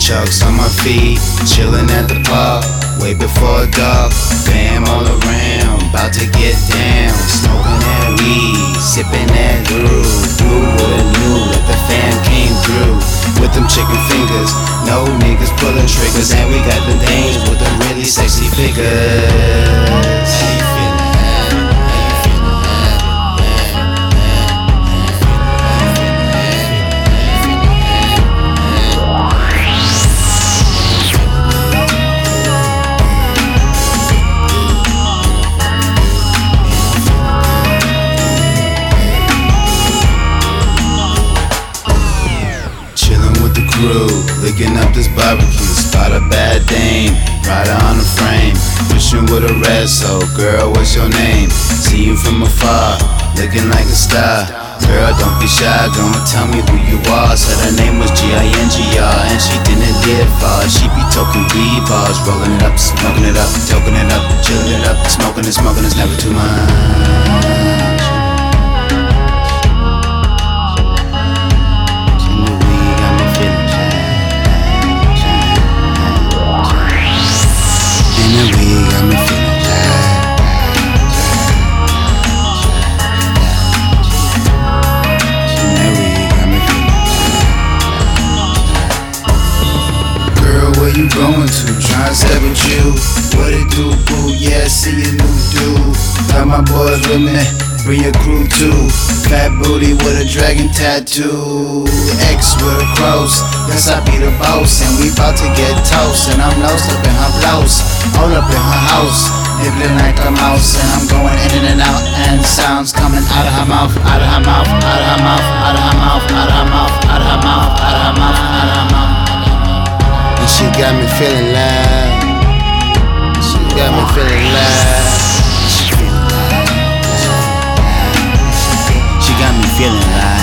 Chucks on my feet, chillin' at the park, way before dark. Fam all around, bout to get down. Smoking that weed, sipping that groove. Who would've knew that the fam came through with them chicken fingers? No niggas pulling triggers, and we got the dames with them really sexy figures. How you feeling? Licking up this barbecue, spot a bad dame, ride her on the frame, wishing with a red soul. Girl, what's your name? See you from afar, looking like a star. Girl, don't be shy, gonna tell me who you are. Said her name was G-I-N-G-R, and she didn't live far. She be talking weed bars, rolling it up, smoking it up, toking it up, chilling it up, smoking it's never too much. Where you going to? Tryna step with you. What it do, boo? Yeah, I see a new dude. Got my boys with me, bring your crew too. Fat booty with a dragon tattoo. X with a cross, yes I be the boss. And we bout to get toast. And I'm lost up in her blouse, all up in her house, nibbling like a mouse. And I'm going in and out, and sounds coming out of her mouth, out of her mouth, out of her mouth, out of her mouth, out of her mouth, out of her mouth, out of her mouth, out of her mouth. She got me feeling loud. She got me feeling loud. She got me feeling loud.